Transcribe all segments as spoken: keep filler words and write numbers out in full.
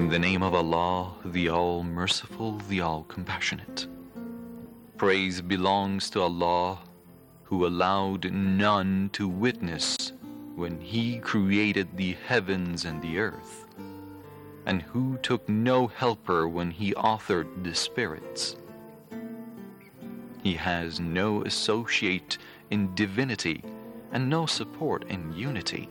the name of Allah, the All-Merciful, the All-Compassionate. Praise belongs to Allah, who allowed none to witness when He created the heavens and the earth, and who took no helper when He authored the spirits. He has no associate in divinity and no support in unity.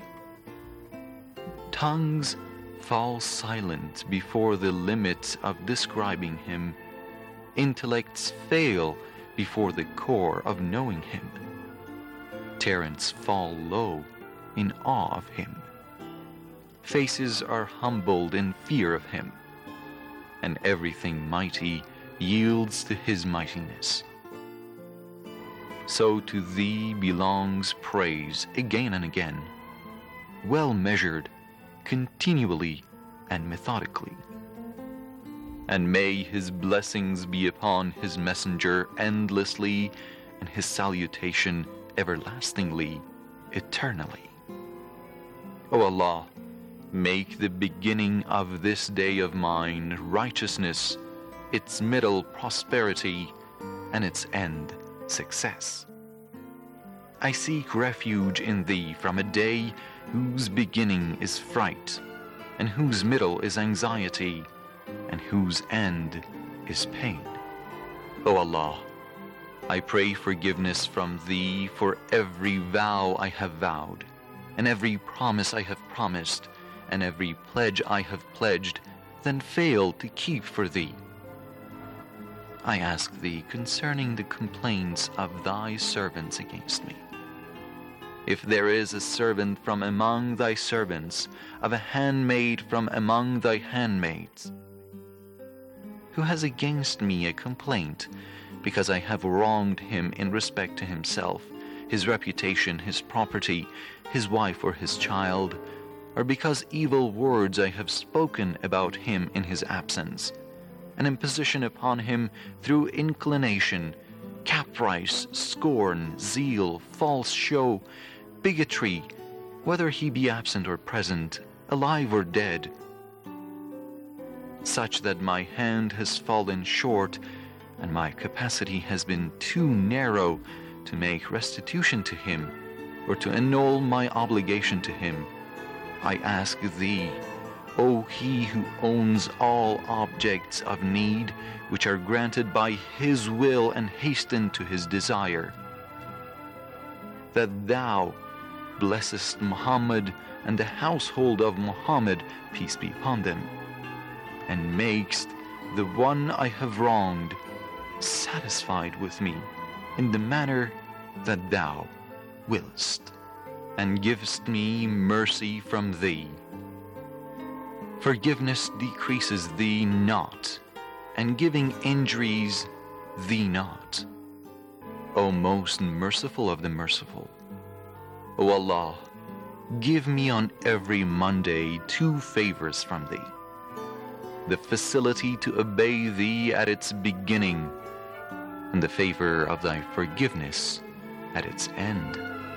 Tongues fall silent before the limit of describing Him. Intellects fail before the core of knowing Him. Talents fall low in awe of Him. Faces are humbled in fear of Him, and everything mighty yields to His mightiness. So to Thee belongs praise again and again, well measured, continually and methodically. And may His blessings be upon His messenger endlessly, and His salutation everlastingly, eternally. O Allah, make the beginning of this day of mine righteousness, its middle prosperity, and its end success. I seek refuge in Thee from a day whose beginning is fright, and whose middle is anxiety, and whose end is pain. O Allah, I pray forgiveness from Thee for every vow I have vowed, and every promise I have promised, and every pledge I have pledged, then failed to keep for Thee. I ask Thee concerning the complaints of Thy servants against me. If there is a servant from among Thy servants, of a handmaid from among Thy handmaids, who has against me a complaint, because I have wronged him in respect to himself, his reputation, his property, his wife or his child, or because evil words I have spoken about him in his absence, an imposition upon him through inclination, caprice, scorn, zeal, false show, bigotry, whether he be absent or present, alive or dead, such that my hand has fallen short and my capacity has been too narrow to make restitution to him or to annul my obligation to him, I ask Thee, O He who owns all objects of need which are granted by His will and hasten to His desire, that Thou blessest Muhammad and the household of Muhammad, peace be upon them, and makest the one I have wronged satisfied with me in the manner that Thou willest, and givest me mercy from Thee. Forgiveness decreases Thee not, and giving injuries Thee not. O most merciful of the merciful, O Allah, give me on every Monday two favors from Thee: the facility to obey Thee at its beginning, and the favor of Thy forgiveness at its end.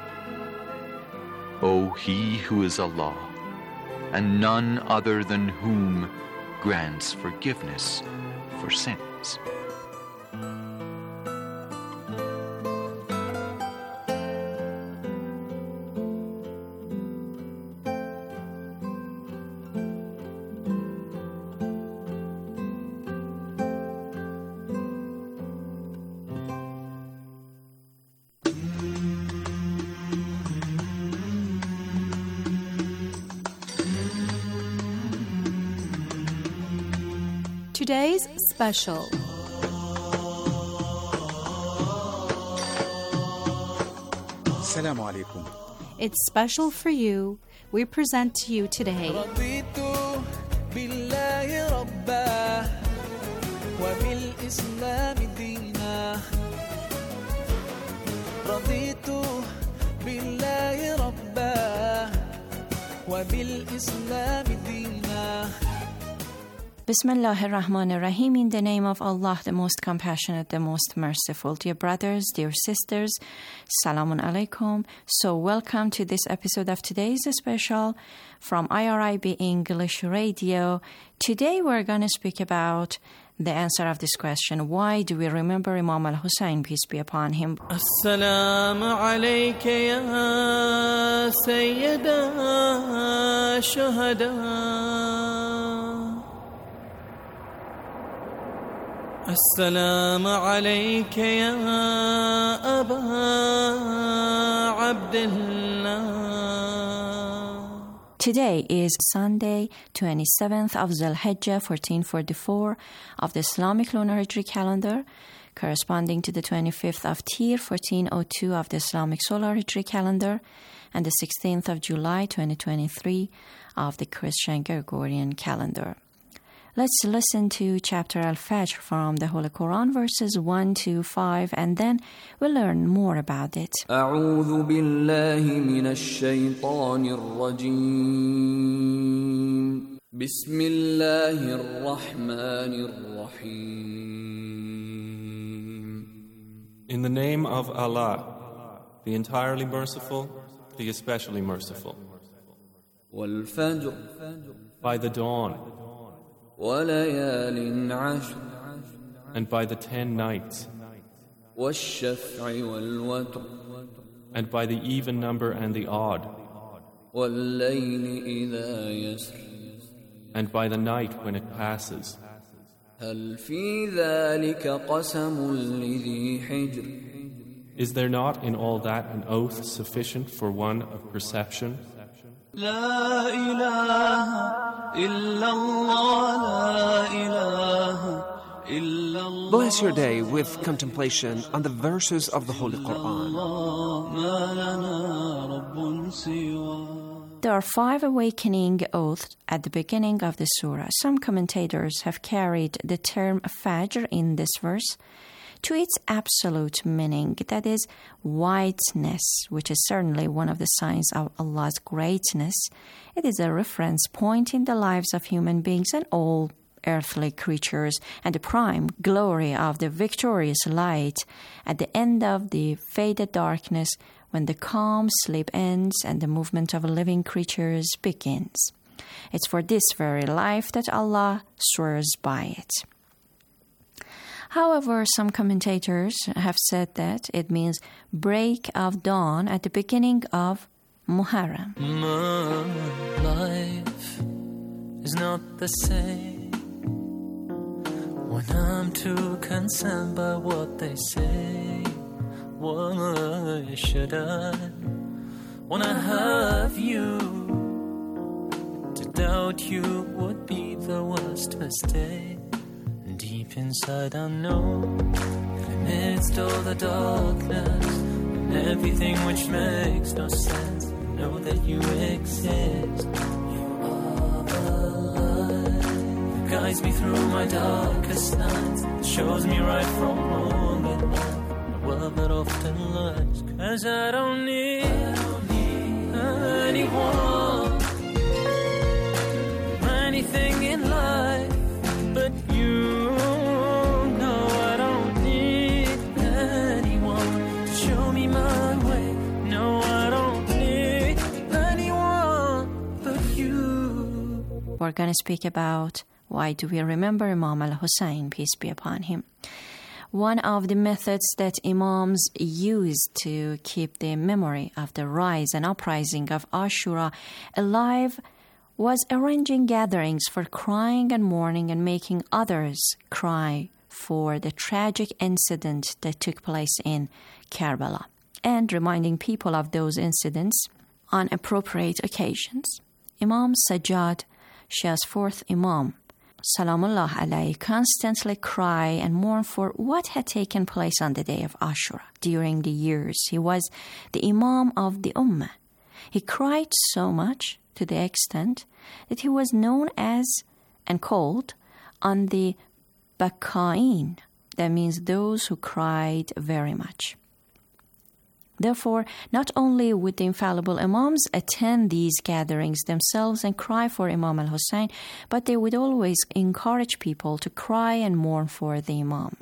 O He who is Allah, and none other than whom grants forgiveness for sins. Today's special. Assalamu alaikum. It's special for you. We present to you today رضيت بالله ربا وبالإسلام دينا رضيت بالله ربا وبالإسلام دينا Bismillah ar-Rahman ar-Rahim. In the name of Allah, the most compassionate, the most merciful. Dear brothers, dear sisters, Salamun Alaikum. So welcome to this episode of today's special from I R I B English Radio. Today we're going to speak about the answer of this question. Why do we remember Imam al-Hussein, peace be upon him? السلام عليك يا سيد الشهداء السلام عليك يا أبا عبد الله. Today is Sunday, twenty-seventh of Zulhijjah, fourteen forty-four of the Islamic lunar Hijri calendar, corresponding to the twenty-fifth of Tir, fourteen oh two of the Islamic solar Hijri calendar, and the sixteenth of July, twenty twenty-three of the Christian Gregorian calendar. Let's listen to chapter Al-Fajr from the Holy Quran, verses one to five, and then we'll learn more about it. أعوذ بالله من الشيطان الرجيم بسم الله الرحمن الرحيم. In the name of Allah, the entirely merciful, the especially merciful. والفجر By the dawn, وليال عشر and by the ten nights, والشفع والوتر and by the even number and the odd, والليل إذا يسر and by the night when it passes. هل في ذلك قسم لذي حجر. Is there not in all that an oath sufficient for one of perception? لا إله إلا الله لا إله إلا الله. Bless your day with contemplation on the verses of the Holy Quran. ما لنا رب سواه. There are five awakening oaths at the beginning of the surah. Some commentators have carried the term Fajr in this verse to its absolute meaning, that is, whiteness, which is certainly one of the signs of Allah's greatness. It is a reference point in the lives of human beings and all earthly creatures, and the prime glory of the victorious light at the end of the faded darkness, when the calm sleep ends and the movement of living creatures begins. It's for this very life that Allah swears by it. However, some commentators have said that it means break of dawn at the beginning of Muharram. My life is not the same when I'm too concerned by what they say. Why should I wanna have you? To doubt you would be the worst mistake. Deep inside I know, amidst all the darkness and everything which makes no sense, I know that you exist. You are the light that guides me through my darkest nights, that shows me right from wrong in life, the world that often lies. Cause I don't need, I don't need anyone, anything in life but you. We're going to speak about why do we remember Imam al-Hussein, peace be upon him. One of the methods that Imams used to keep the memory of the rise and uprising of Ashura alive was arranging gatherings for crying and mourning and making others cry for the tragic incident that took place in Karbala, and reminding people of those incidents on appropriate occasions. Imam Sajjad, Shia's fourth Imam, Salamullah alayhi, constantly cry and mourn for what had taken place on the day of Ashura. During the years he was the Imam of the Ummah, he cried so much to the extent that he was known as and called on the Baka'in, that means those who cried very much. Therefore, not only would the infallible Imams attend these gatherings themselves and cry for Imam al-Hussein, but they would always encourage people to cry and mourn for the Imam.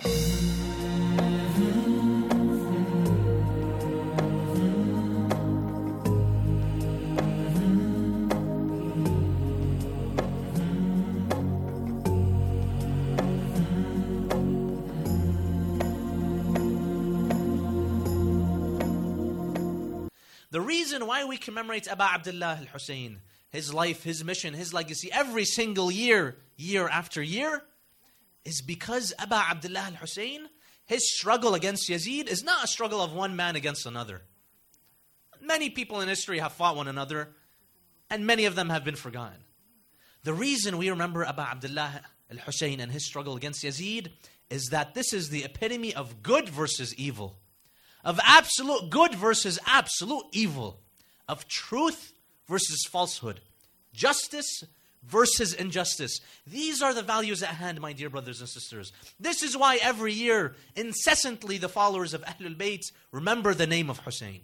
The reason why we commemorate Abu Abdullah al-Hussein, his life, his mission, his legacy, every single year, year after year, is because Abu Abdullah al-Hussein, his struggle against Yazid is not a struggle of one man against another. Many people in history have fought one another, and many of them have been forgotten. The reason we remember Abu Abdullah al-Hussein and his struggle against Yazid is that this is the epitome of good versus evil, of absolute good versus absolute evil, of truth versus falsehood, justice versus injustice. These are the values at hand, my dear brothers and sisters. This is why every year, incessantly, the followers of Ahlul Bayt remember the name of Hussein.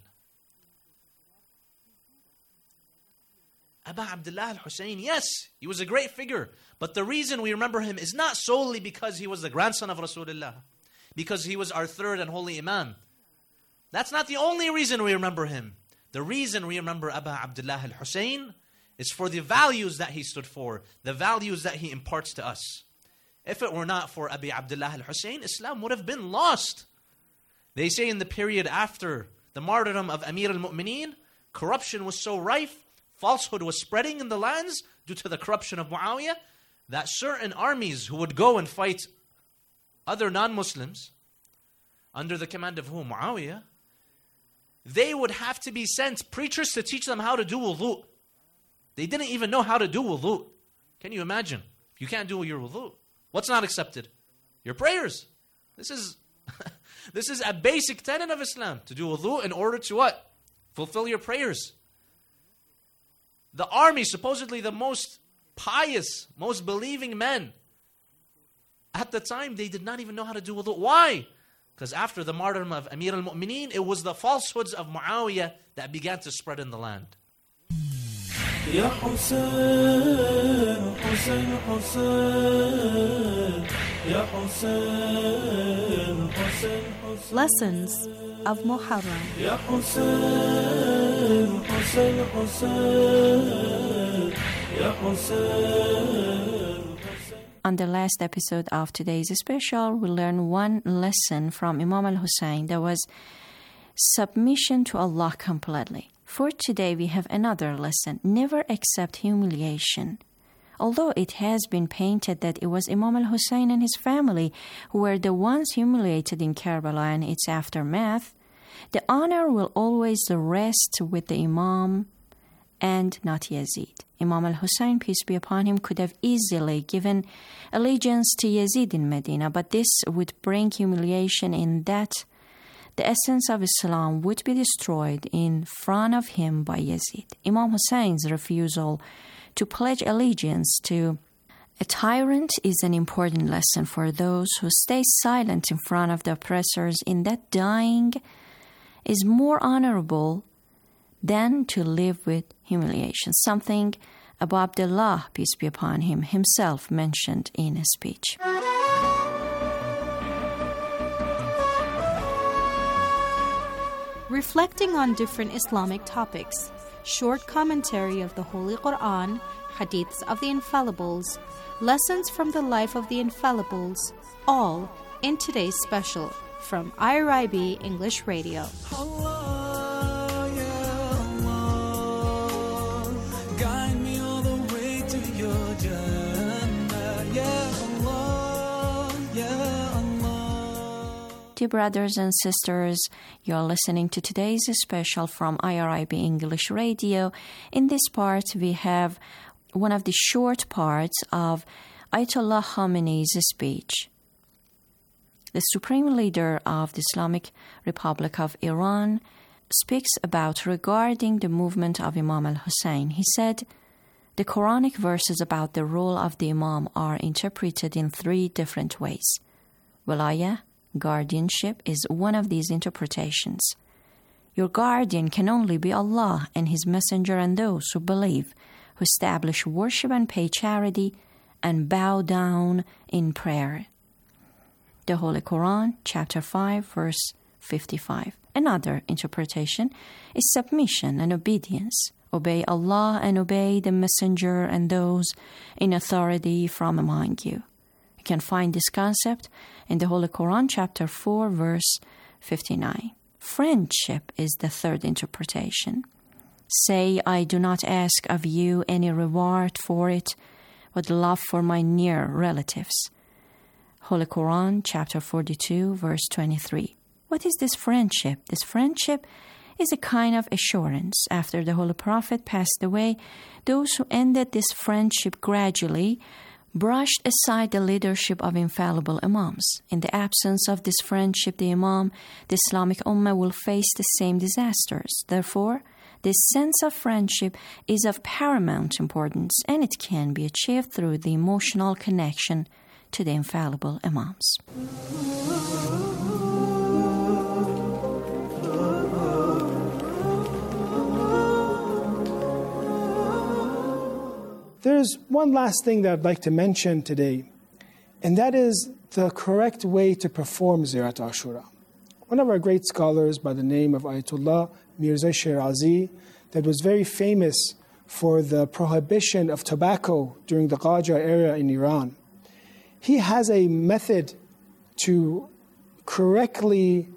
Abu Abdullah al-Hussein, yes, he was a great figure, but the reason we remember him is not solely because he was the grandson of Rasulullah, because he was our third and holy Imam. That's not the only reason we remember him. The reason we remember Abu Abdullah al-Hussein is for the values that he stood for, the values that he imparts to us. If it were not for Abu Abdullah al-Hussein, Islam would have been lost. They say in the period after the martyrdom of Amir al-Mu'mineen, corruption was so rife, falsehood was spreading in the lands due to the corruption of Muawiyah, that certain armies who would go and fight other non-Muslims, under the command of who? Muawiyah, they would have to be sent preachers to teach them how to do wudu. They didn't even know how to do wudu. Can you imagine? If you can't do your wudu, what's not accepted? Your prayers. This is this is a basic tenet of Islam, to do wudu in order to what? Fulfill your prayers. The army, supposedly the most pious, most believing men, at the time, they did not even know how to do wudu. Why? Because after the martyrdom of Amir al-Mu'mineen, it was the falsehoods of Muawiyah that began to spread in the land. Ya Hussein, Hussein, Hussein, Ya Hussein, Hussein, Hussein. Lessons of Muharram. Ya Hussein, Hussein, Hussein, Ya Hussein. On the last episode of today's special, we learned one lesson from Imam al-Hussein that was submission to Allah completely. For today, we have another lesson. Never accept humiliation. Although it has been painted that it was Imam al-Hussein and his family who were the ones humiliated in Karbala and its aftermath, the honor will always rest with the Imam and not Yazid. Imam al-Hussein, peace be upon him, could have easily given allegiance to Yazid in Medina, but this would bring humiliation in that the essence of Islam would be destroyed in front of him by Yazid. Imam Hussein's refusal to pledge allegiance to a tyrant is an important lesson for those who stay silent in front of the oppressors, in that dying is more honorable than to live with humiliation, something Abu Abdullah, peace be upon him, himself mentioned in a speech. Reflecting on different Islamic topics, short commentary of the Holy Quran, hadiths of the Infallibles, lessons from the life of the Infallibles, all in today's special from I R I B English Radio. Dear brothers and sisters, you're listening to today's special from I R I B English Radio. In this part, we have one of the short parts of Ayatollah Khamenei's speech. The Supreme Leader of the Islamic Republic of Iran speaks about regarding the movement of Imam al-Hussein. He said, the Quranic verses about the role of the Imam are interpreted in three different ways. Wilayah, guardianship, is one of these interpretations. Your guardian can only be Allah and His Messenger and those who believe, who establish worship and pay charity and bow down in prayer. The Holy Quran, chapter five, verse fifty-five. Another interpretation is submission and obedience. Obey Allah and obey the Messenger and those in authority from among you. You can find this concept in the Holy Quran, chapter four, verse fifty-nine. Friendship is the third interpretation. Say, I do not ask of you any reward for it, but love for my near relatives. Holy Quran, chapter forty-two, verse twenty-three. What is this friendship? This friendship is a kind of assurance. After the Holy Prophet passed away, those who ended this friendship gradually brushed aside the leadership of infallible Imams. In the absence of this friendship, the Imam, the Islamic Ummah will face the same disasters. Therefore, this sense of friendship is of paramount importance, and it can be achieved through the emotional connection to the infallible Imams. There's one last thing that I'd like to mention today, and that is the correct way to perform Ziyarat Ashura. One of our great scholars by the name of Ayatollah Mirza Shirazi, that was very famous for the prohibition of tobacco during the Qajar era in Iran. He has a method to correctly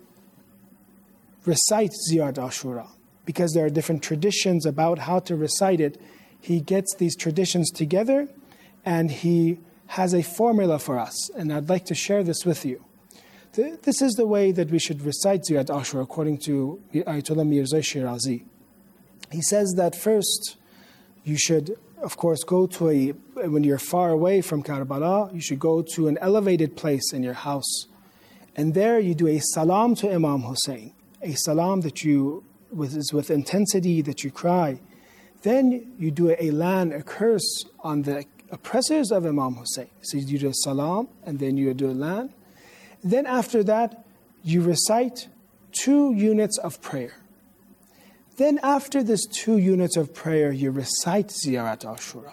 recite Ziyarat Ashura, because there are different traditions about how to recite it. He gets these traditions together and he has a formula for us, and I'd like to share this with you. This is the way that we should recite Ziyarat Ashura according to Ayatollah Mirza Shirazi. He says that first you should, of course, go to a, when you're far away from Karbala, you should go to an elevated place in your house. And there you do a salam to Imam Hussein, a salam that you, with, is with intensity, that you cry. Then you do a lan, a curse on the oppressors of Imam Hussein. So you do a salam, and then you do a lan. Then after that, you recite two units of prayer. Then after this two units of prayer, you recite Ziyarat Ashura.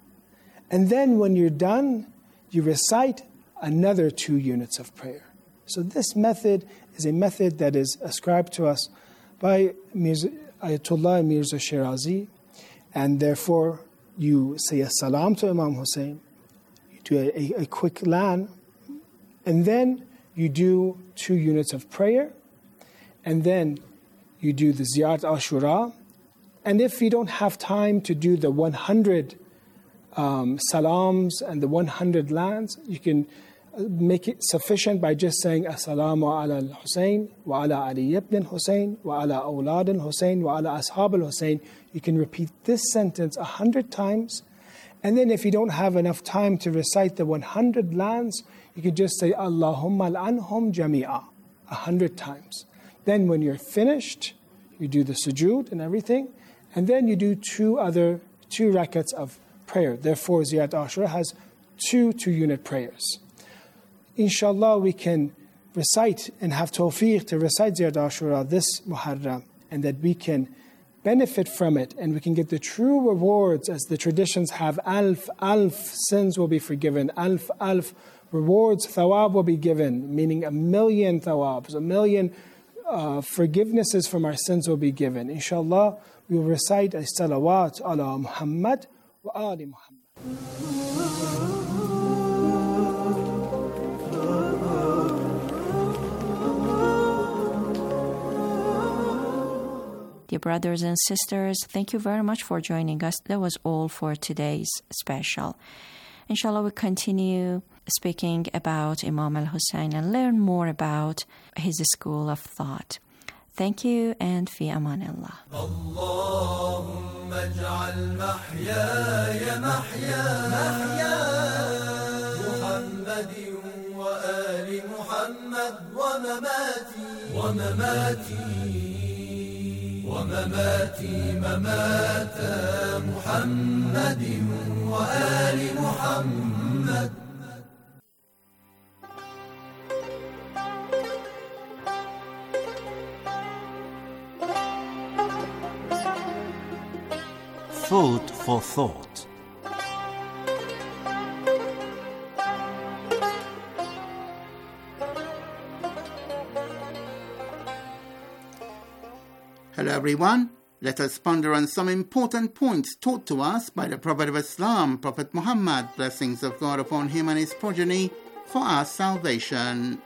And then when you're done, you recite another two units of prayer. So this method is a method that is ascribed to us by Mirza, Ayatollah Mirza Shirazi. And therefore, you say a salam to Imam Hussein, you do a, a, a quick lan, and then you do two units of prayer, and then you do the Ziyarat Ashura. And if you don't have time to do the one hundred um, salams and the one hundred lans, you can make it sufficient by just saying Assalamu ala al-Hussein, wa ala Ali ibn Hussein, wa ala awlad al-Hussein, wa ala ashab al-Hussein. You can repeat this sentence a hundred times. And then if you don't have enough time to recite the one hundred lans, you can just say Allahumma al-anhum jami'a a hundred times. Then when you're finished, you do the sujood and everything, and then you do two other, two rakats of prayer. Therefore, Ziyarat Ashura has two two-unit prayers. Inshallah, we can recite and have tawfiq to recite Ziyarat Ashura this Muharram, and that we can benefit from it, and we can get the true rewards, as the traditions have. Alf, alf sins will be forgiven. Alf, alf rewards, thawab will be given, meaning a million thawabs, a million uh, forgivenesses from our sins will be given. Inshallah, we will recite a salawat ala Muhammad wa ali Muhammad. Dear brothers and sisters, thank you very much for joining us. That was all for today's special. Inshallah, we'll continue speaking about Imam al-Hussein and learn more about his school of thought. Thank you, and fi amanillah. Allahumma ij'al mahyaya mahya Muhammadin wa ali Muhammad wa mamati wa mamati ومماتي ممات محمد وآل محمد. Food for thought. Hello everyone. Let us ponder on some important points taught to us by the Prophet of Islam, Prophet Muhammad, blessings of God upon him and his progeny, for our salvation.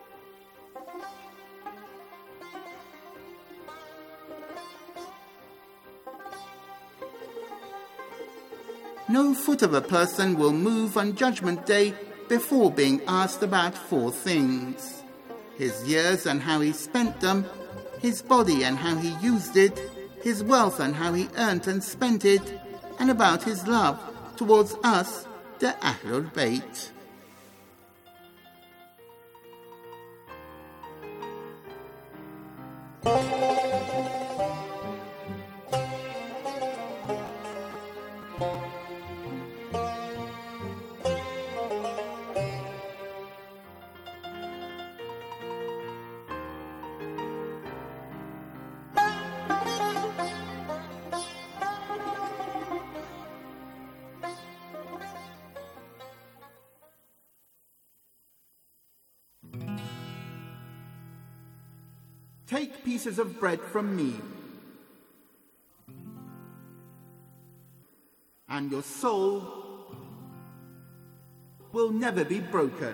No foot of a person will move on Judgment Day before being asked about four things: his years and how he spent them, his body and how he used it, his wealth and how he earned and spent it, and about his love towards us, the Ahlul Bayt. Take pieces of bread from me, and your soul will never be broken.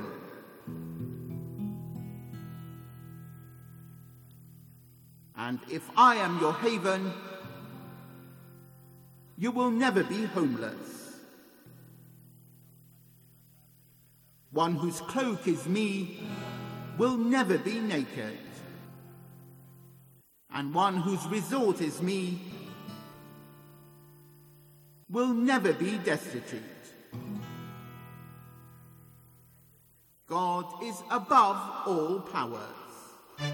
And if I am your haven, you will never be homeless. One whose cloak is me will never be naked. And one whose resort is me will never be destitute. God is above all powers.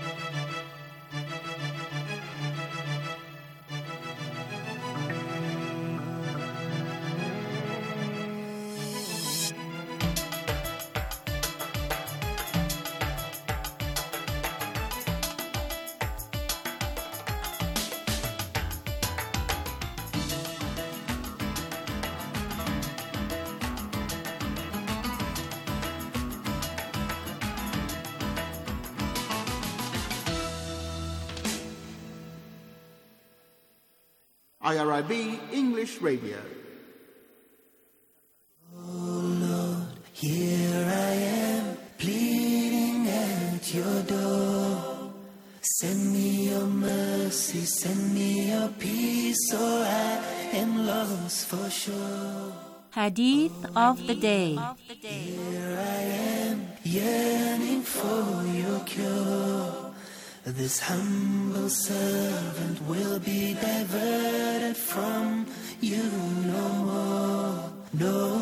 I R I B English Radio. Oh Lord, here I am, pleading at your door. Send me your mercy, send me your peace, or I am lost for sure. Hadith of the Day. Here I am, yearning for your cure. This humble servant will be diverted from you no more, no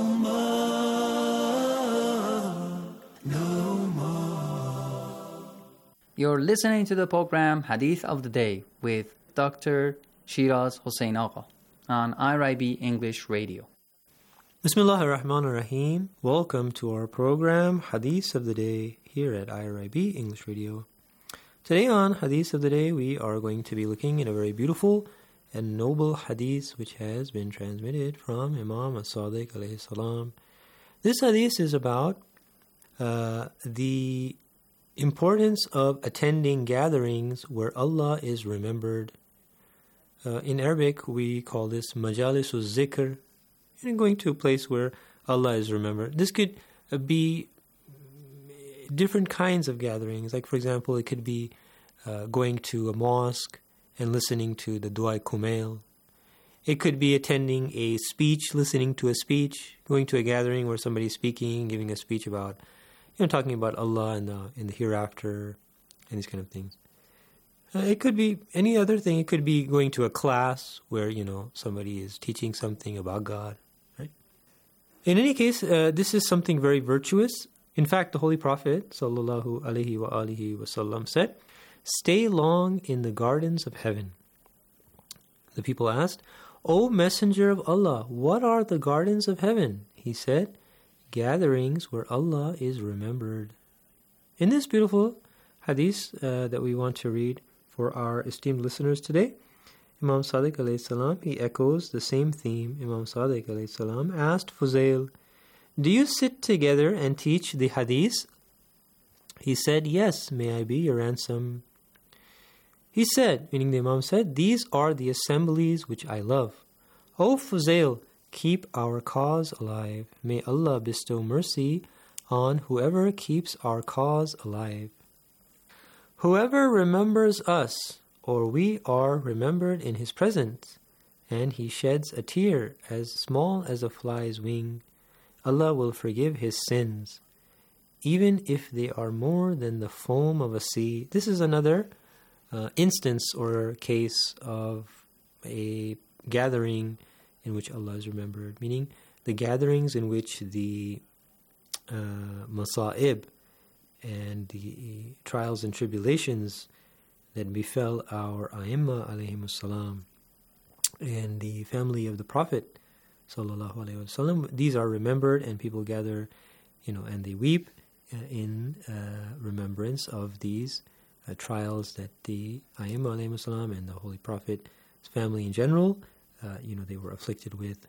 more, no more. You're listening to the program Hadith of the Day with Doctor Shiraz Hossein Agha on I R I B English Radio. Bismillah ar-Rahman ar-Rahim. Welcome to our program Hadith of the Day here at I R I B English Radio. Today on Hadith of the Day, we are going to be looking at a very beautiful and noble hadith which has been transmitted from Imam As-Sadiq alayhi salam. This hadith is about uh, the importance of attending gatherings where Allah is remembered. Uh, in Arabic, we call this majalisul zikr, and going to a place where Allah is remembered. This could uh, be different kinds of gatherings. Like, for example, it could be uh, going to a mosque and listening to the Dua Kumail. It could be attending a speech, listening to a speech, going to a gathering where somebody's speaking, giving a speech about, you know, talking about Allah and the, in the hereafter, and these kind of things. Uh, it could be any other thing. It could be going to a class where, you know, somebody is teaching something about God, right? In any case, uh, this is something very virtuous. In fact, the Holy Prophet sallallahu alaihi wa alihi wasallam said, "Stay long in the gardens of heaven." The people asked, "O Messenger of Allah, what are the gardens of heaven?" He said, "Gatherings where Allah is remembered." In this beautiful hadith uh, that we want to read for our esteemed listeners today, Imam Sadiq alayhi salam, he echoes the same theme. Imam Sadiq alayhi salam asked Fuzail, do you sit together and teach the hadith? He said, yes, may I be your ransom. He said, meaning the Imam said, these are the assemblies which I love. O Fuzail, keep our cause alive. May Allah bestow mercy on whoever keeps our cause alive. Whoever remembers us, or we are remembered in his presence, and he sheds a tear as small as a fly's wing, Allah will forgive his sins, even if they are more than the foam of a sea. This is another uh, instance or case of a gathering in which Allah is remembered, meaning the gatherings in which the uh, masa'ib and the trials and tribulations that befell our A'imma alayhimus salam and the family of the Prophet sallallahu alayhi wasallam, these are remembered, and people gather, you know, and they weep uh, in uh, remembrance of these uh, trials that the A'imma alayhimus salam and the Holy Prophet's family in general, uh, you know, they were afflicted with.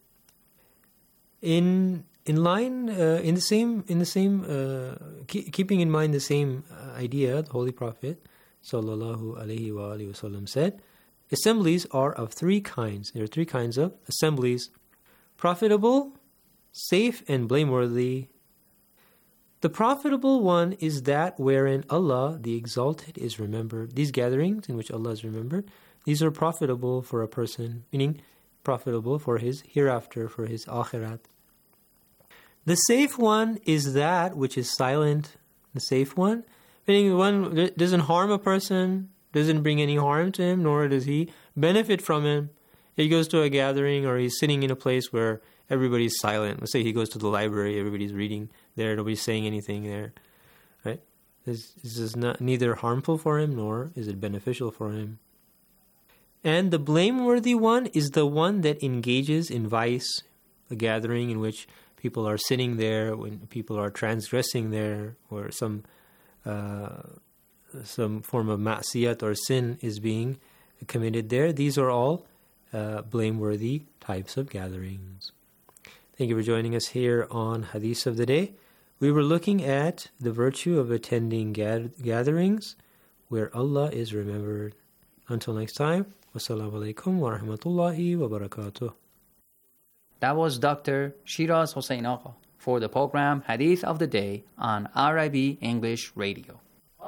In in line, uh, in the same, in the same, uh, keep, keeping in mind the same uh, idea, the Holy Prophet sallallahu alayhi wa alihi wasallam said, assemblies are of three kinds. There are three kinds of assemblies: profitable, safe, and blameworthy. The profitable one is that wherein Allah, the Exalted, is remembered. These gatherings in which Allah is remembered, these are profitable for a person, meaning profitable for his hereafter, for his akhirat. The safe one is that which is silent. The safe one, meaning one that doesn't harm a person, doesn't bring any harm to him, nor does he benefit from him. He goes to a gathering, or he's sitting in a place where everybody's silent. Let's say he goes to the library, everybody's reading there, nobody's saying anything there, right? This, this is not neither harmful for him, nor is it beneficial for him. And the blameworthy one is the one that engages in vice, a gathering in which people are sitting there, when people are transgressing there, or some uh, some form of ma'siyat or sin is being committed there. These are all uh, blameworthy types of gatherings. Thank you for joining us here on Hadith of the Day. We were looking at the virtue of attending gad- gatherings where Allah is remembered. Until next time, wassalamu alaikum wa rahmatullahi wa barakatuh. That was Doctor Shiraz Hossein Agha for the program Hadith of the Day on R I B English Radio.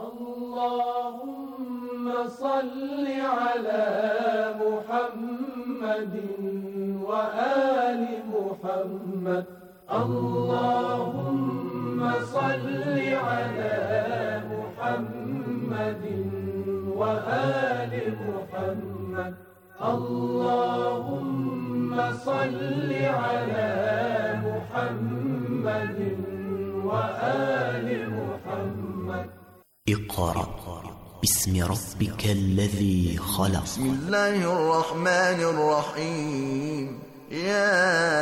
اللهم صل على محمد وآل محمد اللهم صل على محمد وآل محمد اللهم صل على محمد وآل محمد اقرأ باسم ربك الذي خلق. بسم الله الرحمن الرحيم. يا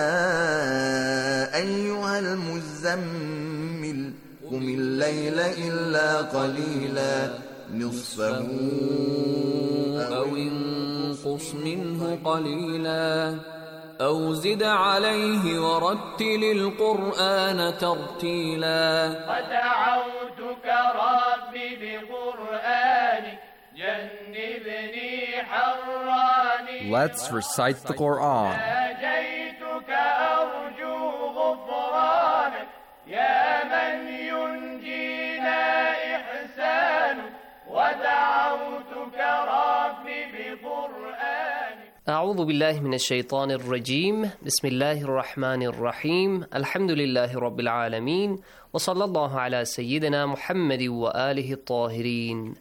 أيها المزمل قم الليل إلا قليلا نصفه أو انقص منه قليلا أو زد عليه ورتل القرآن ترتيلا ودعوتك ربي بقرآنك جنبني حراني. Let's recite the Quran. ناجيتك أرجو غفرانك يا من ينجينا إحسانك ودعوتك ربي بقرآنك. أعوذ بالله من الشيطان الرجيم. بسم الله الرحمن الرحيم. الحمد لله رب العالمين وصلى الله على سيدنا محمد وآله الطاهرين.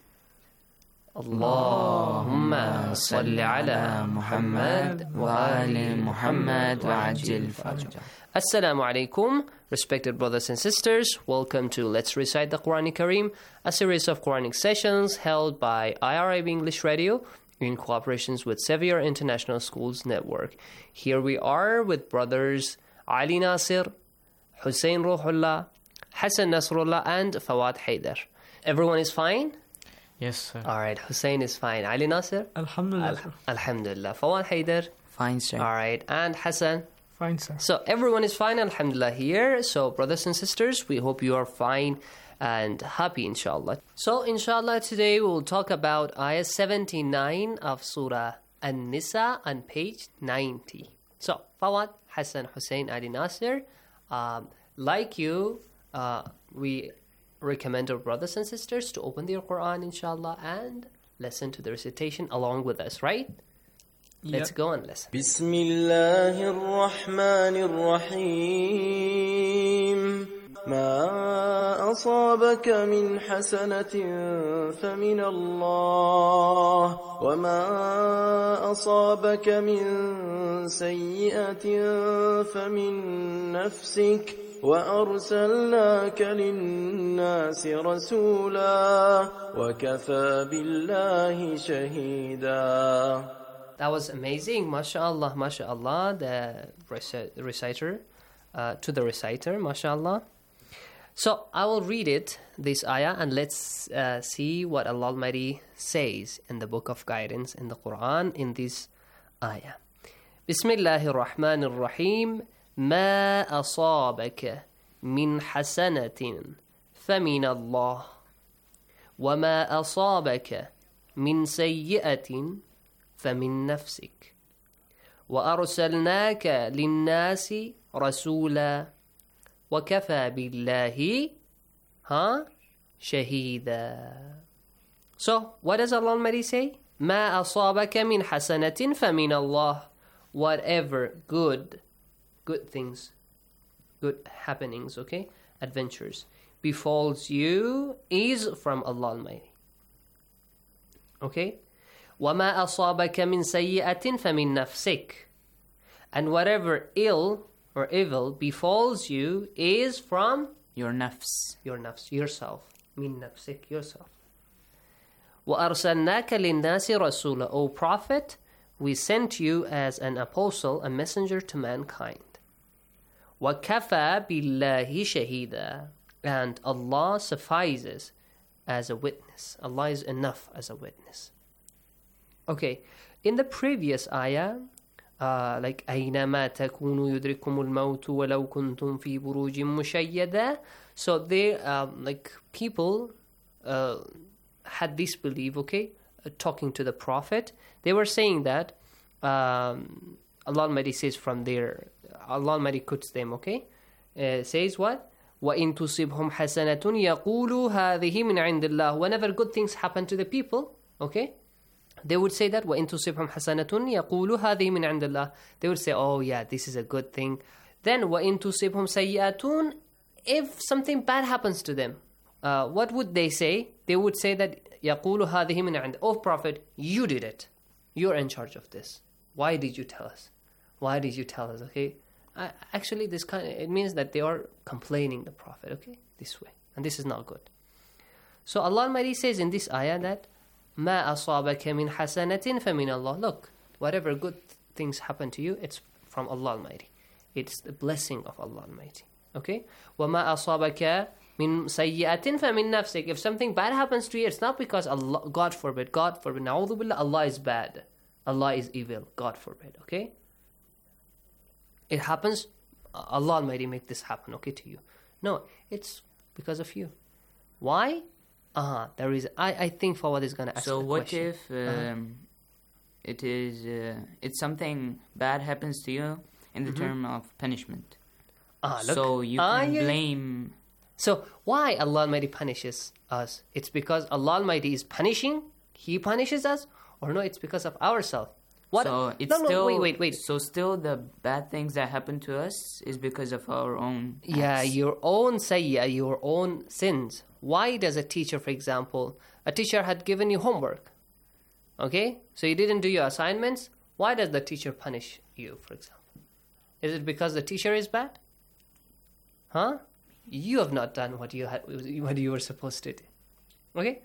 اللهم صل على محمد وآل محمد وعجل فرجه. Assalamu alaikum, respected brothers and sisters. Welcome to Let's Recite the Quran Kareem, a series of Quranic sessions held by I R I B English Radio in cooperation with Sevier International Schools Network. Here we are with brothers Ali Nasir, Hussein Ruhullah, Hassan Nasrullah, and Fawad Haidar. Everyone is fine? Yes, sir. All right, Hussein is fine. Ali Nasir? Alhamdulillah. Al- Alhamdulillah. Fawad Haider? Fine, sir. All right, and Hassan? Fine, sir. So everyone is fine, Alhamdulillah, here. So brothers and sisters, we hope you are fine and happy, inshallah. So inshallah, today we will talk about ayah seventy-nine of Surah An-Nisa on page ninety. So Fawad, Hassan, Hussein, Ali Nasir, um, like you, uh, we recommend our brothers and sisters to open their Quran, inshallah, and listen to the recitation along with us, right? Let's Yep. go and listen. بسم الله الرحمن الرحيم ما أصابك من حسنة فمن الله وما أصابك من سيئة فمن نفسك وأرسلناك للناس رسولا وكفى بالله شهيدا. That was amazing, mashallah, mashallah, the reci- reciter, uh, to the reciter, mashallah. So I will read it, this ayah, and let's uh, see what Allah Almighty says in the book of guidance in the Quran in this ayah. Bismillahir Rahmanir Rahim. ما أصابك من حسنة فمن الله وما أصابك من سيئة فمن نفسك وأرسلناك للناس رسولا وكفى بالله ها شهيدا. So what does Allah Almighty say? ما أصابك من حسنة فمن الله. Whatever good good things, good happenings, okay, adventures befalls you is from Allah Almighty. Okay? وَمَا أَصَابَكَ مِنْ سَيِّئَةٍ فَمِنْ نَفْسِكَ. And whatever ill or evil befalls you is from your nafs. Your nafs, yourself. Min nafsik, yourself. وَأَرْسَلْنَاكَ لِلنَّاسِ رَسُولًا. O Prophet, we sent you as an apostle, a messenger to mankind. وَكَفَى بِاللَّهِ شَهِيدًا. And Allah suffices as a witness. Allah is enough as a witness. Okay, in the previous ayah, uh, like أَيْنَمَا تَكُونُوا يُدْرِكُمُ الْمَوْتُ وَلَوْ كُنْتُمْ فِي بُرُوجٍ مُشَيَّدَةٍ. So they, um, like people uh, had this belief, okay, uh, talking to the Prophet. They were saying that um, Allah Almighty says from there, Allah Almighty quotes them, okay, uh, says what? وَإِن تُصِبْهُمْ حَسَنَةٌ يَقُولُوا هَذِهِ مِنْ عِنْدِ اللَّهِ. Whenever good things happen to the people, okay, they would say that وَإِن تُصِبْهُمْ حَسَنَةٌ يَقُولُوا هَذِهِ مِنْ عِنْدِ اللَّهِ. They would say, oh yeah, this is a good thing. Then وَإِن تُصِبْهُمْ سَيِّئَةٌ. If something bad happens to them, uh, what would they say? They would say that يَقُولُوا هَذِهِ مِنْ عِنْدِ. Oh Prophet, you did it. You're in charge of this. Why did you tell us? Why did you tell us? Okay, I, actually, this kind of, it means that they are complaining the Prophet. Okay, this way, and this is not good. So Allah Almighty says in this ayah that ما أصابك من حسنة فمن الله. Look, whatever good things happen to you, it's from Allah Almighty. It's the blessing of Allah Almighty. Okay, وما أصابك من سيئة فمن نفسك. If something bad happens to you, it's not because Allah, God forbid, God forbid, نعوذ بالله, Allah is bad, Allah is evil, God forbid. Okay, it happens, Allah Almighty make this happen, okay, to you. No, it's because of you. Why? Uh-huh, there is, I, I think Fawad is going to ask So the what question. if um, Uh-huh. it is, uh, it's something bad happens to you in the Mhm. term of punishment? Ah, look. So you Ah, can yeah. blame... So why Allah Almighty punishes us? It's because Allah Almighty is punishing, He punishes us, or no, it's because of ourselves. What? So it's no, no, still, wait, wait, wait. So still the bad things that happen to us is because of our own Yeah, acts. your own sayyah, your own sins. Why does a teacher, for example, a teacher had given you homework, okay? So you didn't do your assignments. Why does the teacher punish you, for example? Is it because the teacher is bad? Huh? You have not done what you had, what you were supposed to do. Okay?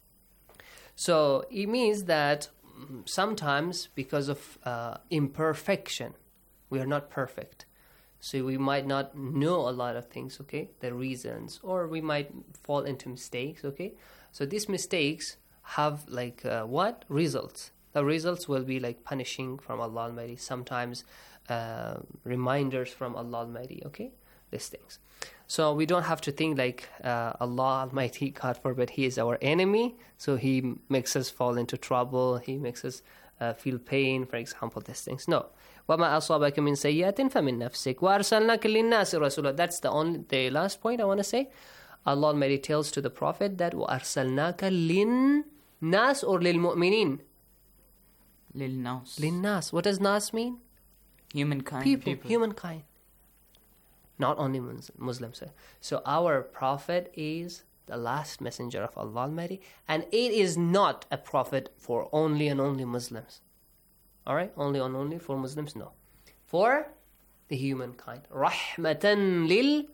So it means that sometimes because of uh, imperfection, we are not perfect. So we might not know a lot of things, okay? The reasons, or we might fall into mistakes, okay? So these mistakes have like uh, what? Results. The results will be like punishing from Allah Almighty, sometimes uh, reminders from Allah Almighty, okay? These things. So we don't have to think like uh, Allah Almighty, God forbid, He is our enemy, so He makes us fall into trouble, He makes us uh, feel pain, for example, these things. No. وَمَا أَصَابَكَ مِنْ سَيِّئَةٍ فَمِنْ نَفْسِكَ وَأَرْسَلْنَاكَ لِلنَّاسِ رَسُولًا. That's the only, the last point I want to say. Allah Almighty tells to the Prophet that وَأَرْسَلْنَاكَ لِلنَّاسِ or لِلْمُؤْمِنِينَ. لِلنَّاسِ. لِلنَّاسِ. What does nas mean? Humankind. People, People. humankind. Not only Muslims. So our Prophet is the last messenger of Allah Almighty, and it is not a prophet for only and only Muslims. Alright? Only and only for Muslims? No. For the humankind. Rahmatan lil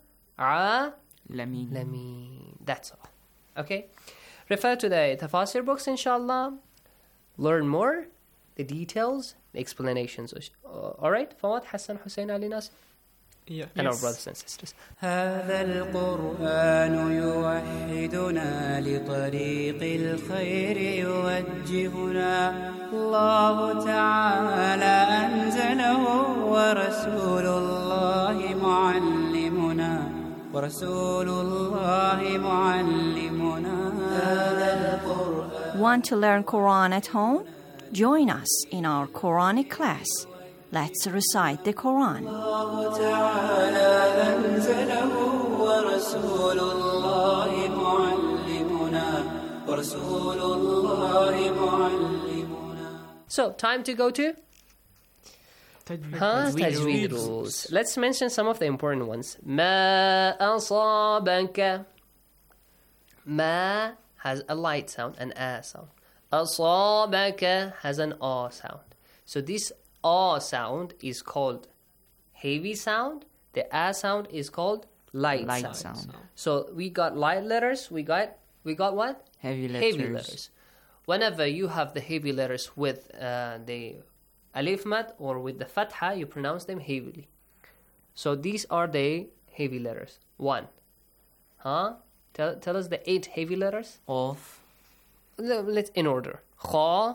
alamin. That's all. Okay? Refer to the Tafasir books, inshallah. Learn more, the details, the explanations. Uh, Alright? Fawad, Hassan, Hussein, Ali Nasir. Yeah. And Yes. our brothers and sisters. هذا القرآن يوحدنا لطريق الخير يوجهنا الله تعالى أنزله ورسول الله معلمنا ورسول الله معلمنا هذا القرآن. Want to learn Quran at home? Join us in our Quranic class. Let's recite the Quran. الله تعالى أنزله ورسول الله معلمنا ورسول الله معلمنا. So, time to go to? Tajweed. Huh? Tajweed Tajweed rules. rules. Let's mention some of the important ones. ما أصابك. ما has a light sound, an a sound. أصابك has an a sound. So this a sound is called heavy sound. The a sound is called light, Light sound. sound. So we got light letters. We got we got what? Heavy Heavy letters. letters. Whenever you have the heavy letters with uh, the alif mat or with the fatha, you pronounce them heavily. So these are the heavy letters. One. Huh? Tell, tell us the eight heavy letters. Of. Let's in order. Kha,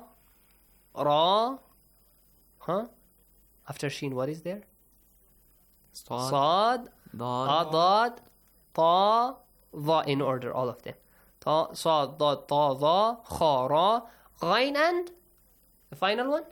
Ra. Huh? After Sheen, what is there? Sad. Sad. Dad. Adad. Ta. Dha. In order, all of them. Ta, Sad, Dad, Ta, Dha. Kha, Ra. Ghain and the final one?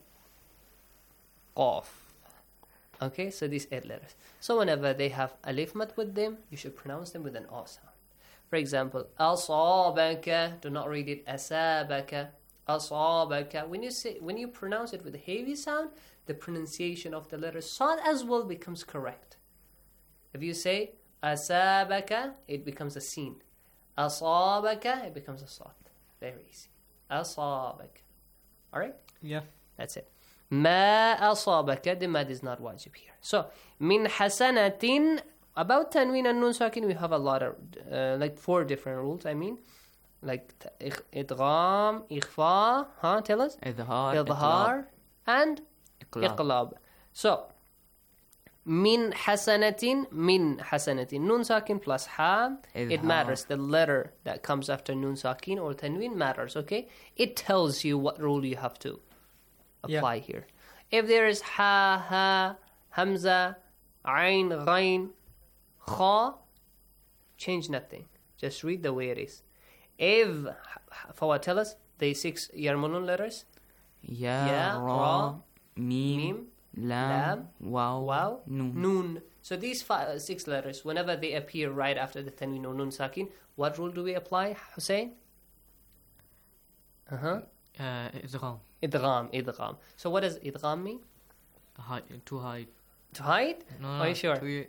Qaf. Okay, so these eight letters. So whenever they have alif mat with them, you should pronounce them with an a sound. For example, asabaka. Do not read it asabaka. Asabaka. When you say, when you pronounce it with a heavy sound, the pronunciation of the letter sad as well becomes correct. If you say asabaka, it becomes a sin. Asabaka, it becomes a sad. Very easy. Asabaka. All right. Yeah. That's it. ما أصابك, the mad is not wajib here. So, min hasanatin, about tanween and nun sakin, we have a lot of, uh, like four different rules, I mean. Like idgham, ikhfa, huh, tell us? Idhar, Idhar, and Iqlab. iqlab. So, min hasanatin, min hasanatin. Nun sakin plus ha, it Idhar. matters. The letter that comes after nun sakin or tanween matters, okay? It tells you what rule you have to apply Yeah. here. If there is ha, ha, hamza, ain, ghain, kha, change nothing. Just read the way it is. If, Fawad, tell us the six Yarmunun letters. Ya, Ya, Ra, Ra, Mim, Mim, Lam, Lam, Waw, Waw, Nun. Nun. So these five, uh, six letters, whenever they appear right after the tanween or nun sakin, what rule do we apply, Hussein? Uh-huh. Uh, Idgham. Idgham, idgham. So what does idgham mean? Hide, to hide. To hide? No, Are no, you sure? To,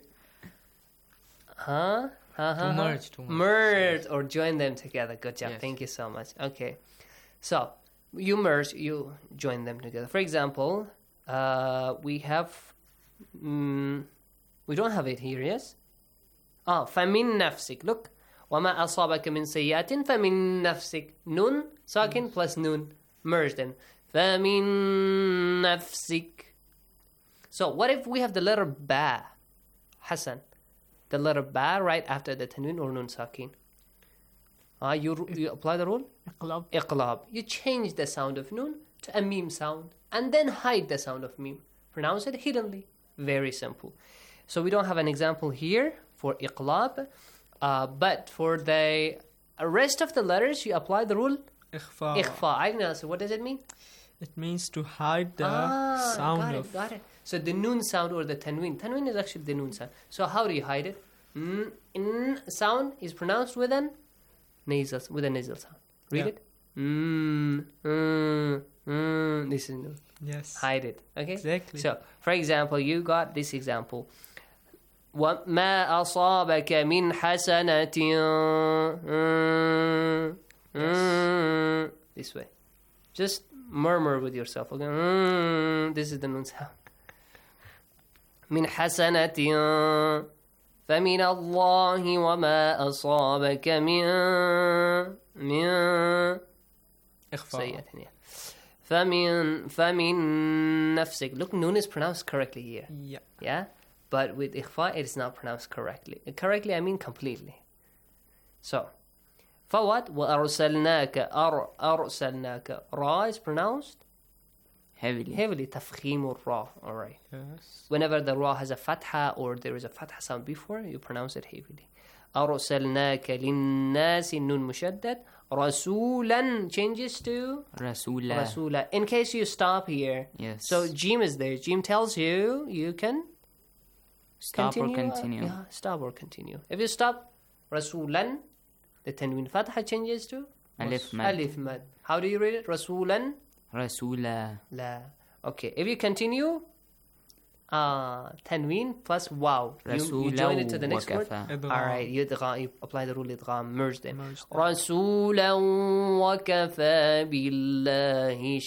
Huh? Huh, huh, huh? merge, to merge. Merge or join them together. Good job. Yes. Thank you so much. Okay. So, you merge, you join them together. For example, uh, we have... Mm, we don't have it here, yes? Ah, فَمِن نَفْسِك. Look. وَمَا أَصَابَكَ مِن سَيِّئَةٍ فَمِن نَفْسِك. Nun, sakin plus nun. Merge them. فَمِن نَفْسِك. So, what if we have the letter ba? Hassan. The letter ba right after the tanween or nun sakin. Uh, you, you apply the rule? Iqlab. Iqlab. You change the sound of noon to a meme sound and then hide the sound of meme. Pronounce it hiddenly. Very simple. So we don't have an example here for iqlab, uh, but for the rest of the letters, you apply the rule Ikhfa. Ikhfa. Agnes, what does it mean? It means to hide the ah, sound got it, of. Got it. So the noon sound or the tanween. Tanween is actually the noon sound. So how do you hide it? Mm, n sound is pronounced with an nasal, with a nasal sound. Read Yeah. it. Mm, mm, mm. This is noon. Yes. Hide it. Okay. Exactly. So, for example, you got this example. وَمَا أَصَابَكَ مِنْ حَسَنَةٍ mm, mm. This way. Just murmur with yourself. Okay. Mm, this is the noon sound. مِنْ حَسَنَةٍ فَمِنَ اللَّهِ وَمَا أَصَابَكَ مِنْ مِنْ إخفاء. فَمِنْ فَمِنْ نَفْسِكَ. Look, noon is pronounced correctly here. Yeah. Yeah? But with ikhfa, it is not pronounced correctly. Correctly, I mean completely. So, فَوَات وَأَرْسَلْنَاكَ أَرْ أَرْسَلْنَاكَ. Ra is pronounced heavily. Heavily. تفخيم الرا. Alright. Yes. Whenever the ra has a fatha or there is a fatha sound before, you pronounce it heavily. أَرْسَلْنَاكَ لِلنَّاسِ نون مشدد. رَسُولًا changes to Rasula. Rasula. In case you stop here. Yes. So Jim is there. Jim tells you you can Stop continue. or continue. Uh, yeah, stop or continue. If you stop Rasulan, the tanween fatha changes to Alif mad. Alif mad. How do you read it? Rasulan? Rasula. La. Okay. If you continue, uh, tanween plus wow. You, you join it to the next word. Alright, you, you apply the rule idgham, merge them. Rasulan wa kafa billahi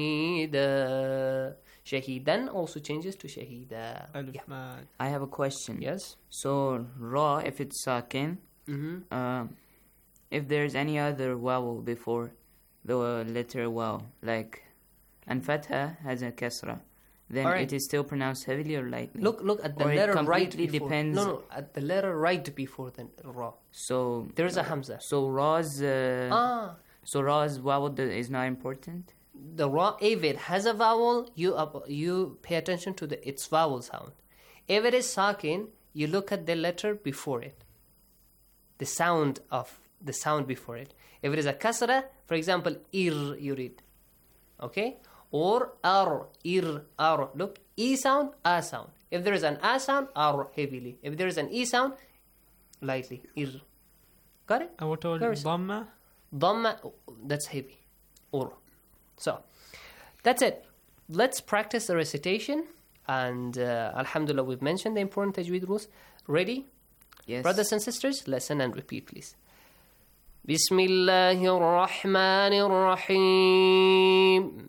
shahida. Shahidan also changes to shahida. Yeah. I have a question. Yes. So ra, if it's sakin, mm-hmm. uh, if there's any other vowel before the letter waw, like and fatha has a kasra, then right. it is still pronounced heavily or lightly. Look, look at the or letter it right completely before. depends. No, no, at the letter right before the ra. So there is a hamza. So ra's. Uh, ah. So ra's vowel is not important. The ra, if it has a vowel, you up, you pay attention to the its vowel sound. If it is sakin, you look at the letter before it. The sound of the sound before it. If it is a kasra, for example, ir you read, okay, or ar ir ar. Look, e sound, a sound. If there is an a sound, ar heavily. If there is an e sound, lightly, ir. Got it? And what about dhamma? Dhamma, that's heavy, or. So, that's it. Let's practice the recitation. And uh, Alhamdulillah, we've mentioned the important tajweed rules. Ready? Yes. Brothers and sisters, listen and repeat, please. Bismillahir Rahmanir Rahim.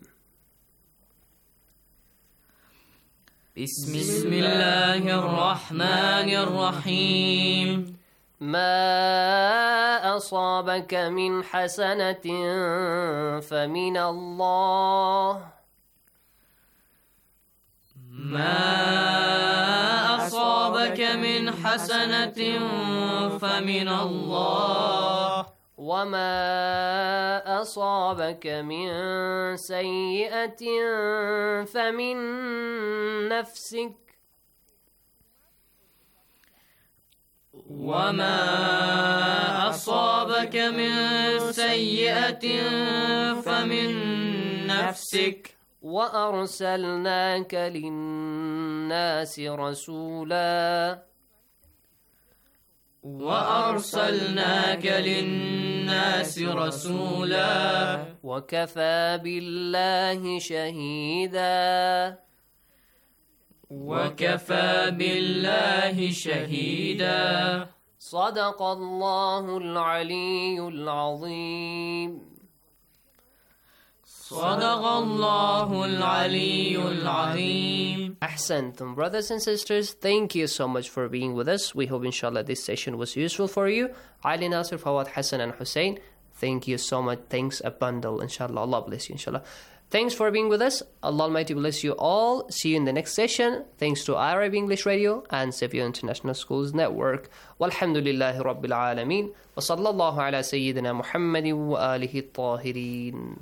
Bismillahir Rahmanir Rahim. ما أصابك من حسنة فمن الله ما أصابك من حسنة فمن الله وما أصابك من سيئة فمن نفسك وما أصابك من سيئة فمن نفسك وأرسلناك للناس رسولا وأرسلناك للناس رسولا وكفى بالله شهيدا وكفى بالله شهيدا صدق الله العلي العظيم صدق الله العلي العظيم. Ahsantum. Brothers and sisters, thank you so much for being with us. We hope inshallah this session was useful for you. Ali Nasir, Fawad, Hassan and Hussein, thank you so much. Thanks a bundle, inshallah. Allah bless you, inshallah. Thanks for being with us. Allah Almighty bless you all. See you in the next session. Thanks to I R I B English Radio and Savio International Schools Network. Walhamdulillahi Rabbil Alameen. Wa sallallahu ala Sayyidina Muhammadin wa alihi at-tahirin.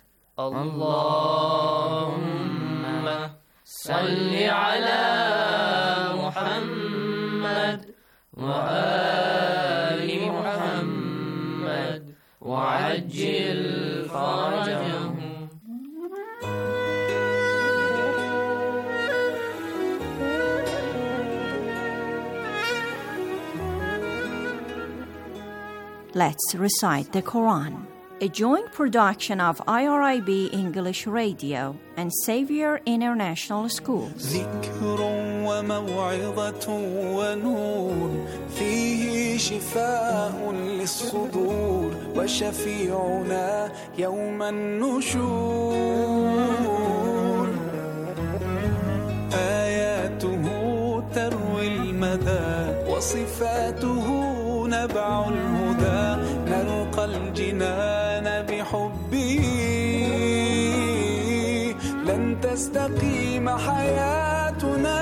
Allahumma salli ala Muhammad wa ali Muhammad wa ajil farajahum. Let's recite the Quran, a joint production of I R I B English Radio and Xavier International Schools. ذكر وموعظة ونور فيه شفاء للصدور وشفيعنا يوم النشور آياته تروي المدى وصفاته نبع الهدى نلقى الجنان بحبه لن تستقيم حياتنا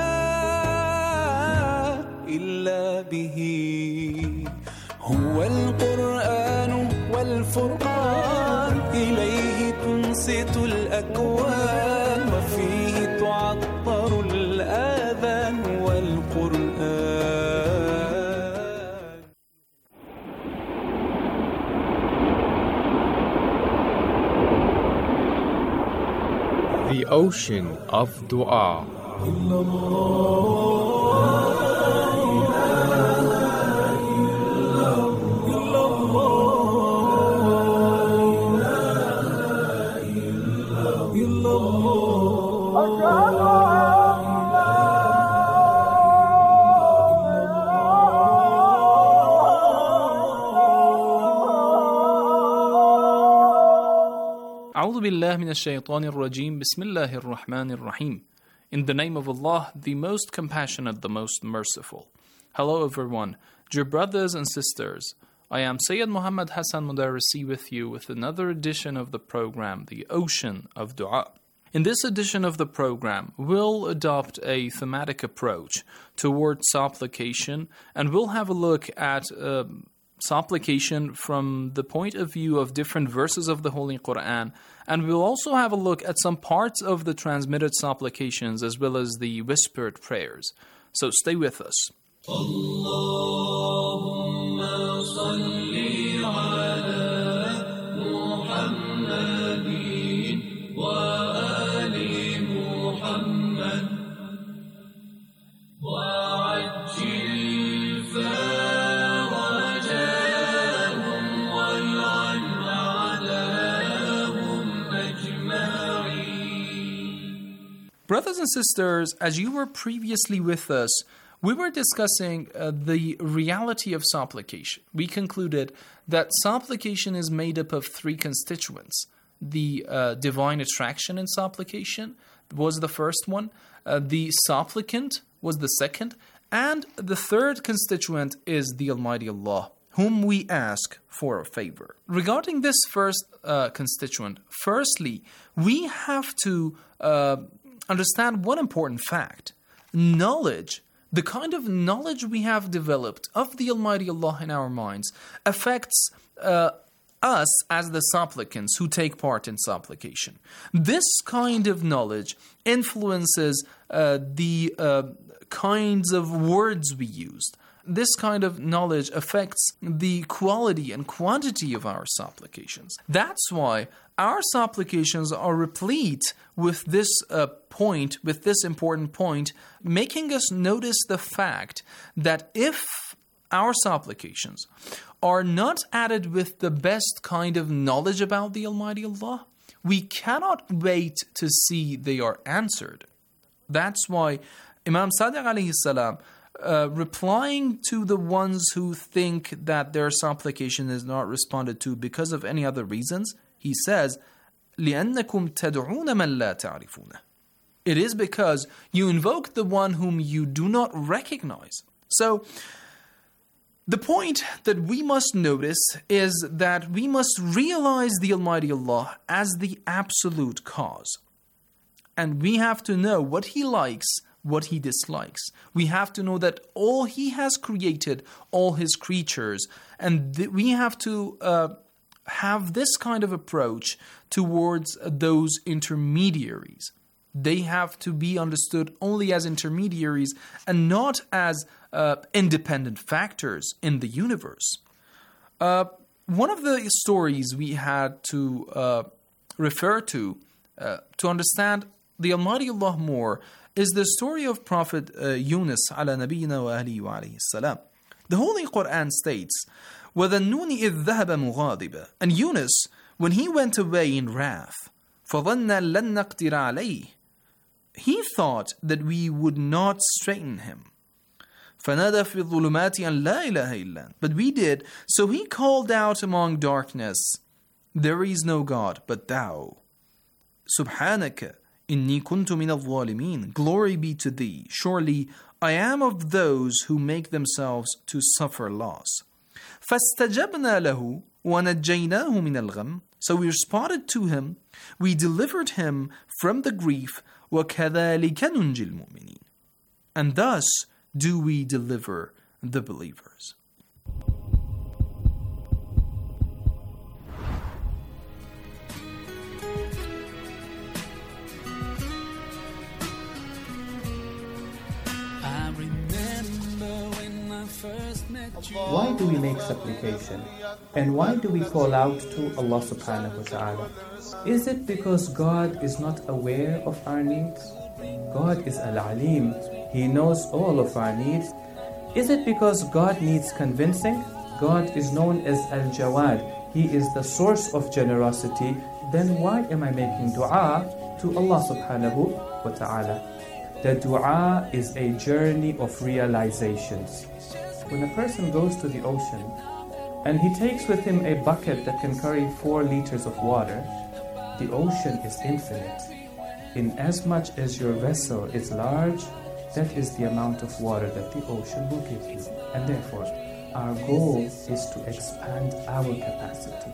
إلا به هو القرآن والفرقان إليه تنصت الأكوان وفيه تعطر الآذان والقرآن. The ocean of dua. أعوذ بالله من الشيطان الرجيم بسم الله الرحمن الرحيم. In the name of Allah, the most compassionate, the most merciful. Hello everyone, dear brothers and sisters. I am Sayyid Muhammad Hassan Mudarrisi with you with another edition of the program, The Ocean of Dua. In this edition of the program, we'll adopt a thematic approach towards supplication, and we'll have a look at uh, supplication from the point of view of different verses of the Holy Quran, and we'll also have a look at some parts of the transmitted supplications as well as the whispered prayers. So stay with us. Allahumma salli ala Muhammadin wa ali Muhammad wa ajil farajahum wal'an a'dahum ajma'in. Brothers and sisters, as you were previously with us, we were discussing uh, the reality of supplication. We concluded that supplication is made up of three constituents. The uh, divine attraction in supplication was the first one. Uh, the supplicant was the second. And the third constituent is the Almighty Allah, whom we ask for a favor. Regarding this first uh, constituent, firstly, we have to uh, understand one important fact. Knowledge, the kind of knowledge we have developed of the Almighty Allah in our minds, affects uh, us as the supplicants who take part in supplication. This kind of knowledge influences uh, the uh, kinds of words we used. This kind of knowledge affects the quality and quantity of our supplications. That's why our supplications are replete with this uh, point, with this important point, making us notice the fact that if our supplications are not added with the best kind of knowledge about the Almighty Allah, we cannot wait to see they are answered. That's why Imam Sadiq alayhi salam, Uh, replying to the ones who think that their supplication is not responded to because of any other reasons, he says, لِأَنَّكُمْ تَدْعُونَ مَنْ لَا تَعْرِفُونَ. It is because you invoke the one whom you do not recognize. So, The point that we must notice is that we must realize the Almighty Allah as the absolute cause. And we have to know what He likes, what He dislikes. We have to know that all He has created, all His creatures, and th- we have to uh, have this kind of approach towards those intermediaries. They have to be understood only as intermediaries and not as uh, independent factors in the universe. Uh, one of the stories we had to uh, refer to uh, to understand the Almighty Allah more is the story of Prophet uh, Yunus ala nabiyyina wa alihi wa alayhi salam. The Holy Quran states, وَذَنُّونِ إِذْ ذَهَبَ مُغَاضِبًا. And Yunus, when he went away in wrath, فَظَنَّ لَن نَقْدِرَ عَلَيْهِ. He thought that we would not straighten him. فَنَادَى فِي الظُّلُمَاتِ أَنْ لَا إِلَهَ إِلَّا. But we did, so he called out among darkness, there is no God but thou. سُبْحَانَكَ إِنِّي كُنْتُ مِنَ الظَّالِمِينَ. Glory be to thee. Surely I am of those who make themselves to suffer loss. فَاسْتَجَبْنَا لَهُ وَنَجَّيْنَاهُ مِنَ الْغَمِّ. So we responded to him, we delivered him from the grief. وَكَذَلِكَ نُنْجِي الْمُؤْمِنِينَ. And thus do we deliver the believers. Why do we make supplication? And why do we call out to Allah subhanahu wa ta'ala? Is it because God is not aware of our needs? God is Al-Alim. He knows all of our needs. Is it because God needs convincing? God is known as Al-Jawad. He is the source of generosity. Then why am I making dua to Allah subhanahu wa ta'ala? The dua is a journey of realizations. When a person goes to the ocean and he takes with him a bucket that can carry four liters of water, the ocean is infinite. In as much as your vessel is large, that is the amount of water that the ocean will give you. And therefore, our goal is to expand our capacity.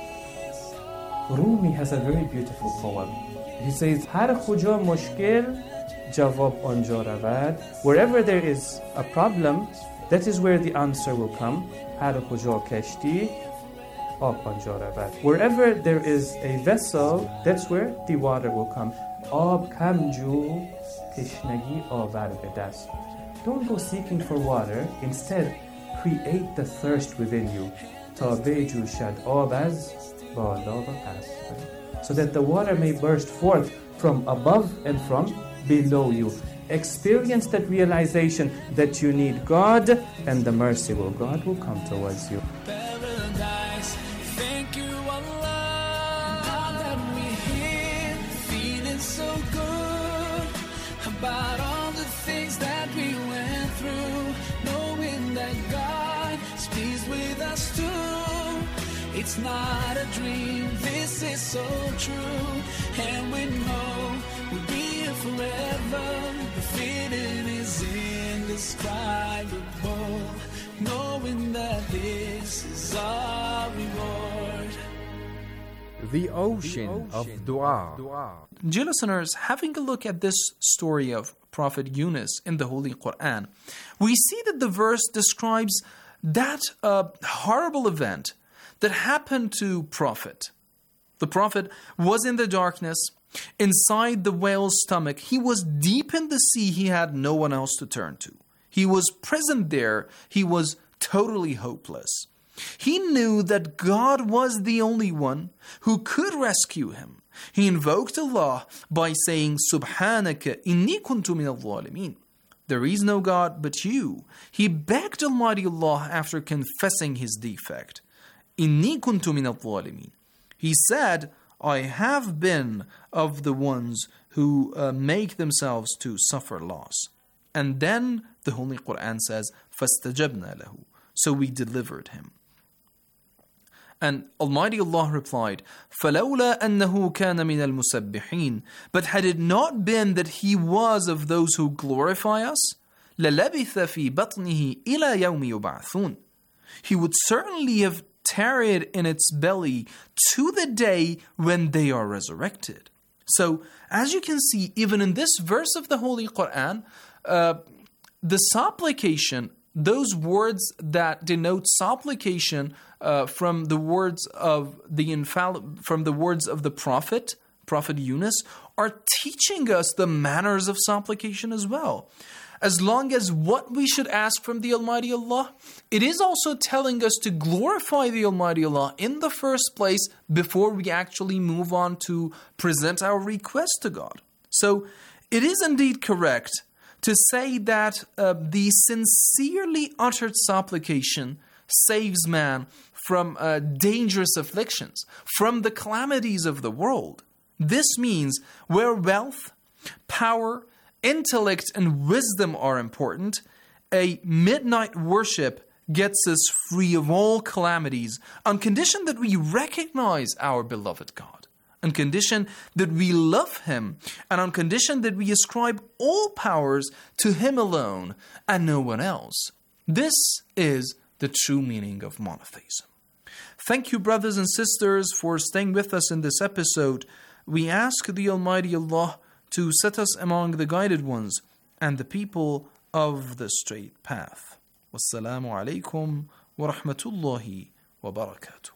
Rumi has a very beautiful poem. He says, Har khuja mushkil jawab anja ravad. Wherever there is a problem, that is where the answer will come. Har khuja kashti ab anja ravad. Wherever there is a vessel, that's where the water will come. Ab kamju tishnagi avar bedast. Don't go seeking for water. Instead, create the thirst within you. Ta beju shad abaz bala va pas. So that the water may burst forth from above and from below you. Experience that realization that you need God, and the mercy of God will come towards you. Paradise, thank you Allah. Now that we're here, feeling so good about all the things that we went through, knowing that God is pleased with us too. It's not a dream, this is so true, and we know we'll be here forever. The feeling is indescribable, knowing that this is our reward. The ocean of dua. Dear listeners, having a look at this story of Prophet Yunus in the Holy Quran, we see that the verse describes that uh, horrible event that happened to Prophet. The Prophet was in the darkness, inside the whale's stomach. He was deep in the sea. He had no one else to turn to. He was present there. He was totally hopeless. He knew that God was the only one who could rescue him. He invoked Allah by saying, Subhanaka inni kuntu min al-zalimin. There is no God but you. He begged Almighty Allah after confessing his defect. Inni kuntu min al-zalimin. He said, I have been of the ones who uh, make themselves to suffer loss. And then the Holy Quran says, فَاسْتَجَبْنَا لَهُ. So we delivered him. And Almighty Allah replied, فَلَوْلَا أَنَّهُ كَانَ مِنَ الْمُسَبِّحِينَ. But had it not been that he was of those who glorify us, لَلَبِثَ فِي بَطْنِهِ إِلَى يَوْمِ يُبْعَثُونَ. he would certainly have tarried in its belly to the day when they are resurrected. So, as you can see, even in this verse of the Holy Quran, uh, the supplication, those words that denote supplication uh, from the words of the infall- from the words of the Prophet, Prophet Yunus, are teaching us the manners of supplication as well. As long as what we should ask from the Almighty Allah, it is also telling us to glorify the Almighty Allah in the first place before we actually move on to present our request to God. So it is indeed correct to say that uh, the sincerely uttered supplication saves man from uh, dangerous afflictions, from the calamities of the world. This means where wealth, power, intellect, and wisdom are important, a midnight worship gets us free of all calamities on condition that we recognize our beloved God, on condition that we love Him, and on condition that we ascribe all powers to Him alone and no one else. This is the true meaning of monotheism. Thank you, brothers and sisters, for staying with us in this episode. We ask the Almighty Allah to set us among the guided ones and the people of the straight path. Wassalamu alaikum wa rahmatullahi wa barakatuh.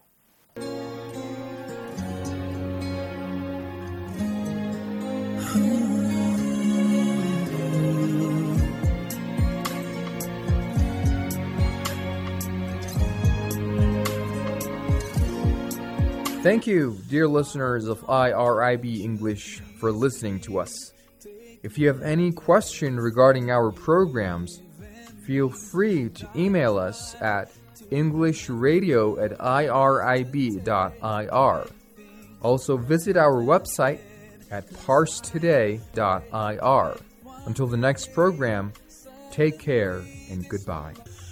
Thank you, dear listeners of I R I B English, for listening to us. If you have any question regarding our programs, feel free to email us at englishradio at irib dot I R. Also visit our website at parsetoday dot I R. Until the next program, take care and goodbye.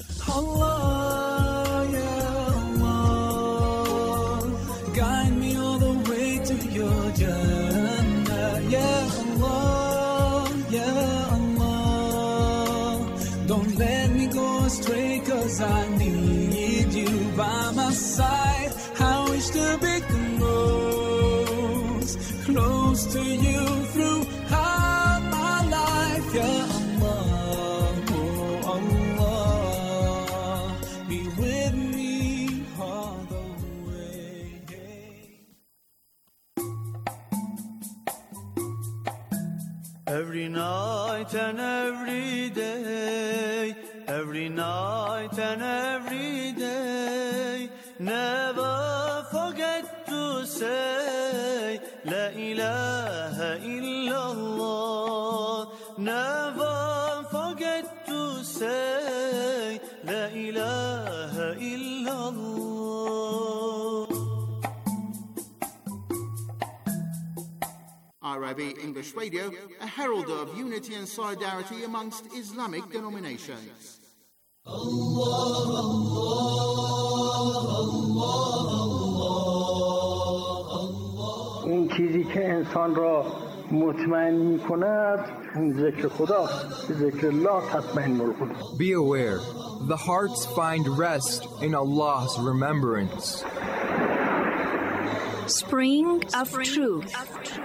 Allah, yeah, Allah, guide me all the way to your Jannah. Yeah, Allah, yeah, Allah, don't let me go astray, 'cause I need you by my side. I wish to be close, close to you throughout my life. Yeah, Allah, oh Allah, be with me all the way. Every night and every day, every night and every day, never forget to say La ilaha illallah. Never forget to say La ilaha illallah. R I B English Radio, a herald of unity and solidarity amongst Islamic denominations. Allah, Allah, Allah. اون چیزی که انسان را مطمئن می کند اون ذکر خداست. ذکر الله تطمئن القلوب. Be aware, the hearts find rest in Allah's remembrance. Spring of Truth.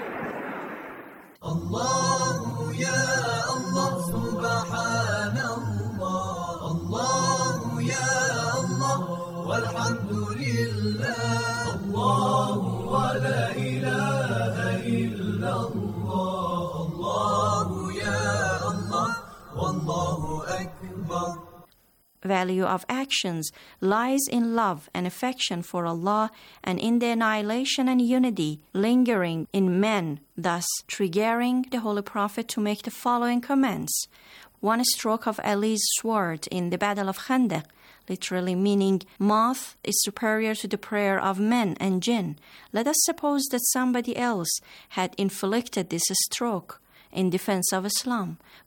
Allah, ya Allah, subhanallah. Allah, ya Allah, walhamdulillah. Allah, wa la ilaha illallah. Allah, ya Allah, wallahu akbar. Value of actions lies in love and affection for Allah and in the annihilation and unity lingering in men, thus triggering the Holy Prophet to make the following comments. One stroke of Ali's sword in the Battle of Khandaq, literally meaning moth, is superior to the prayer of men and jinn. Let us suppose that somebody else had inflicted this stroke in defense of Islam.